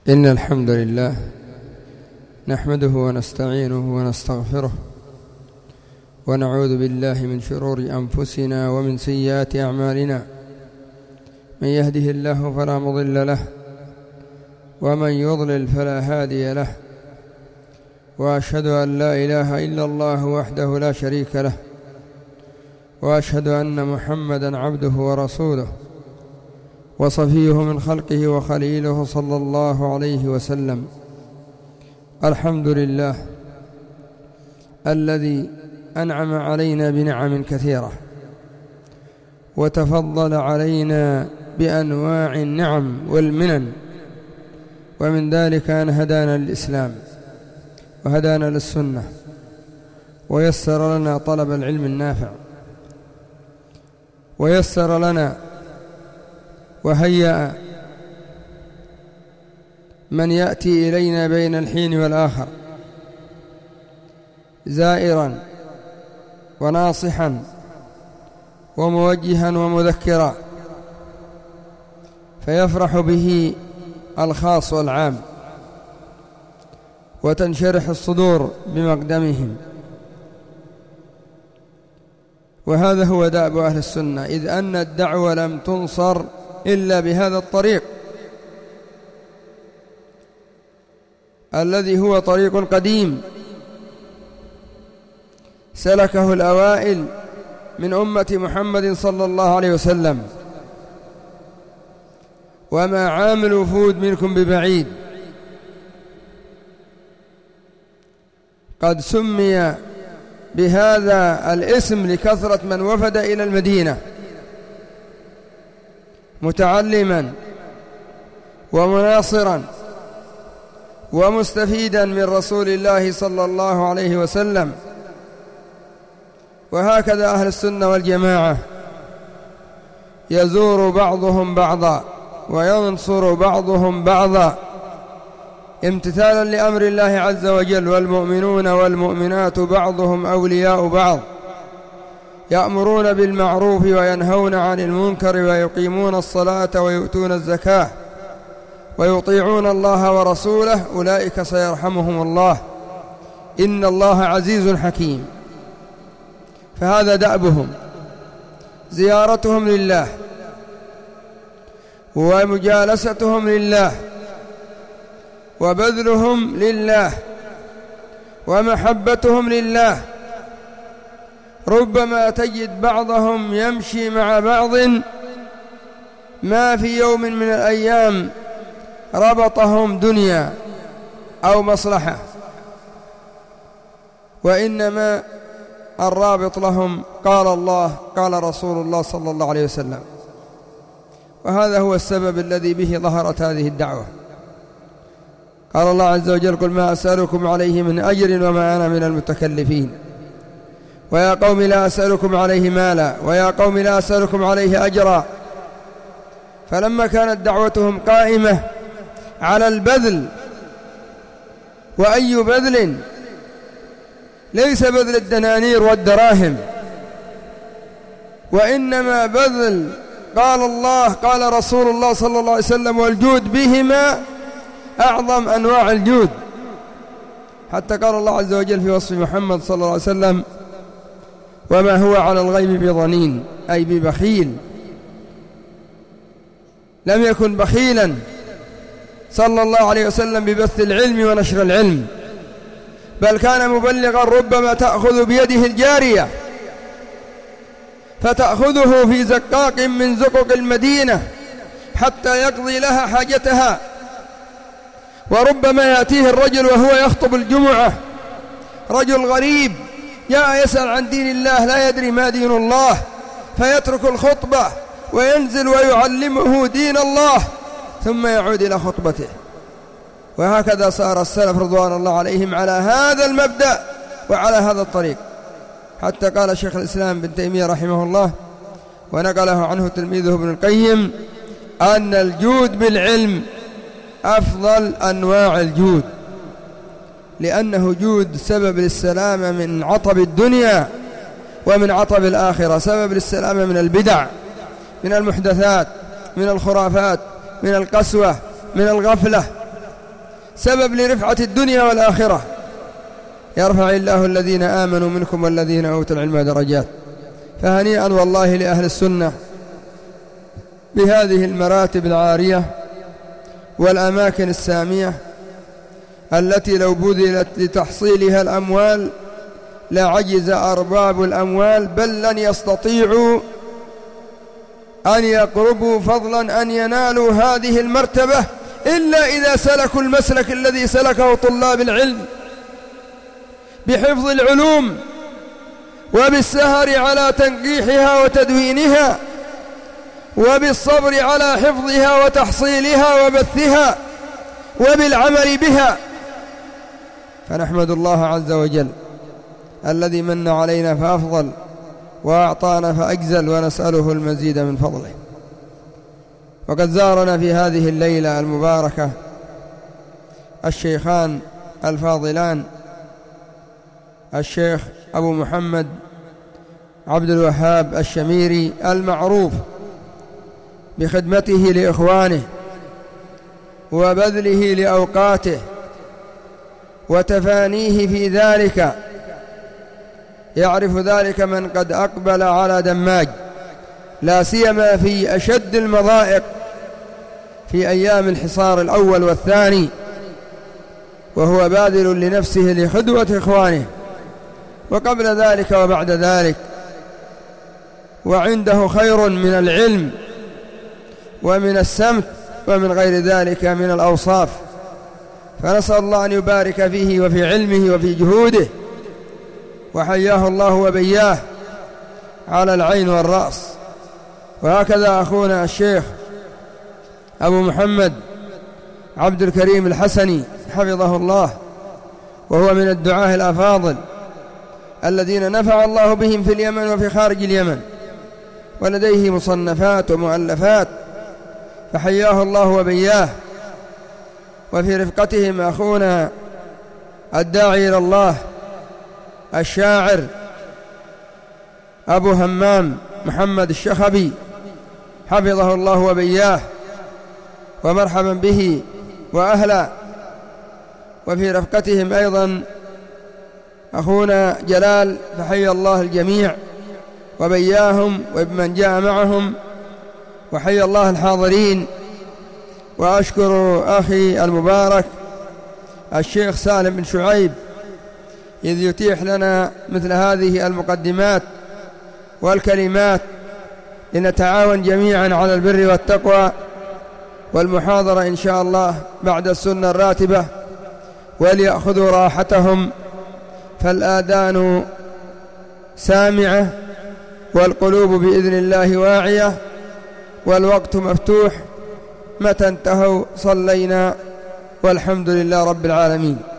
إن الحمد لله نحمده ونستعينه ونستغفره ونعوذ بالله من شرور أنفسنا ومن سيئات أعمالنا. من يهده الله فلا مضل له ومن يضلل فلا هادي له، وأشهد أن لا إله إلا الله وحده لا شريك له، وأشهد أن محمدا عبده ورسوله وصفيه من خلقه وخليله صلى الله عليه وسلم. الحمد لله الذي أنعم علينا بنعم كثيرة وتفضل علينا بأنواع النعم والمنن، ومن ذلك أن هدانا للإسلام وهدانا للسنة ويسر لنا طلب العلم النافع، ويسر لنا وهيأ من يأتي إلينا بين الحين والآخر زائرا وناصحا وموجها ومذكرا، فيفرح به الخاص والعام وتنشرح الصدور بمقدمهم. وهذا هو دأب أهل السنة، إذ أن الدعوة لم تنصر إلا بهذا الطريق الذي هو طريق قديم سلكه الأوائل من أمة محمد صلى الله عليه وسلم. وما عامل وفود منكم ببعيد، قد سمي بهذا الاسم لكثرة من وفد إلى المدينة متعلما ومناصرا ومستفيدا من رسول الله صلى الله عليه وسلم. وهكذا أهل السنة والجماعة يزور بعضهم بعضا وينصر بعضهم بعضا امتثالا لأمر الله عز وجل. والمؤمنون والمؤمنات بعضهم أولياء بعض، يأمرون بالمعروف وينهون عن المنكر ويقيمون الصلاة ويؤتون الزكاة ويطيعون الله ورسوله، أولئك سيرحمهم الله، إن الله عزيز حكيم. فهذا دأبهم، زيارتهم لله ومجالستهم لله وبذلهم لله ومحبتهم لله. ربما تجد بعضهم يمشي مع بعض ما في يوم من الأيام ربطهم دنيا أو مصلحة، وإنما الرابط لهم قال الله قال رسول الله صلى الله عليه وسلم. وهذا هو السبب الذي به ظهرت هذه الدعوة. قال الله عز وجل: قل ما أسألكم عليه من أجر وما أنا من المتكلفين، ويا قوم لا أسألكم عليه مالا، ويا قوم لا أسألكم عليه أجرا. فلما كانت دعوتهم قائمة على البذل، وأي بذل؟ ليس بذل الدنانير والدراهم، وإنما بذل قال الله قال رسول الله صلى الله عليه وسلم، والجود بهما أعظم أنواع الجود. حتى قال الله عز وجل في وصف محمد صلى الله عليه وسلم: وما هو على الغيب بضنين، أي ببخيل. لم يكن بخيلا صلى الله عليه وسلم ببث العلم ونشر العلم، بل كان مبلغا. ربما تأخذ بيده الجارية فتأخذه في زقاق من زقق المدينة حتى يقضي لها حاجتها، وربما يأتيه الرجل وهو يخطب الجمعة، رجل غريب جاء يسأل عن دين الله لا يدري ما دين الله، فيترك الخطبة وينزل ويعلمه دين الله ثم يعود إلى خطبته. وهكذا صار السلف رضوان الله عليهم على هذا المبدأ وعلى هذا الطريق. حتى قال شيخ الإسلام ابن تيمية رحمه الله، ونقله عنه تلميذه ابن القيم، أن الجود بالعلم أفضل أنواع الجود، لأنه جود سبب للسلامة من عطب الدنيا ومن عطب الآخرة، سبب للسلامة من البدع، من المحدثات، من الخرافات، من القسوة، من الغفلة. سبب لرفعة الدنيا والآخرة. يرفع الله الذين آمنوا منكم والذين أوتوا العلم درجات. فهنيئا والله لأهل السنة بهذه المراتب العارية والأماكن السامية التي لو بذلت لتحصيلها الأموال لعجز أرباب الأموال، بل لن يستطيعوا أن يقربوا فضلا أن ينالوا هذه المرتبة إلا إذا سلكوا المسلك الذي سلكه طلاب العلم بحفظ العلوم وبالسهر على تنقيحها وتدوينها وبالصبر على حفظها وتحصيلها وبثها وبالعمل بها. فنحمد الله عز وجل الذي من علينا فأفضل وأعطانا فأجزل، ونسأله المزيد من فضله. وقد زارنا في هذه الليلة المباركة الشيخان الفاضلان الشيخ أبو محمد عبد الوهاب الشميري المعروف بخدمته لإخوانه وبذله لأوقاته وتفانيه في ذلك، يعرف ذلك من قد أقبل على دماج، لا سيما في أشد المضائق في أيام الحصار الأول والثاني، وهو باذل لنفسه لخدمة إخوانه، وقبل ذلك وبعد ذلك، وعنده خير من العلم ومن السمت ومن غير ذلك من الأوصاف. فنسأل الله أن يبارك فيه وفي علمه وفي جهوده، وحياه الله وبياه على العين والرأس. وهكذا أخونا الشيخ أبو محمد عبد الكريم الحسني حفظه الله، وهو من الدعاة الأفاضل الذين نفع الله بهم في اليمن وفي خارج اليمن، ولديه مصنفات ومؤلفات، فحياه الله وبياه. وفي رفقتهم أخونا الداعي إلى الله الشاعر أبو همام محمد الشخبي حفظه الله وبياه، ومرحبا به وأهلا. وفي رفقتهم أيضا أخونا جلال، فحيا الله الجميع وبياهم وبمن جاء معهم، وحيا الله الحاضرين. وأشكر أخي المبارك الشيخ سالم بن شعيب إذ يتيح لنا مثل هذه المقدمات والكلمات لنتعاون جميعا على البر والتقوى، والمحاضرة إن شاء الله بعد السنة الراتبة، وليأخذوا راحتهم، فالآذان سامعة والقلوب بإذن الله واعية، والوقت مفتوح. متى انتهوا صلينا، والحمد لله رب العالمين.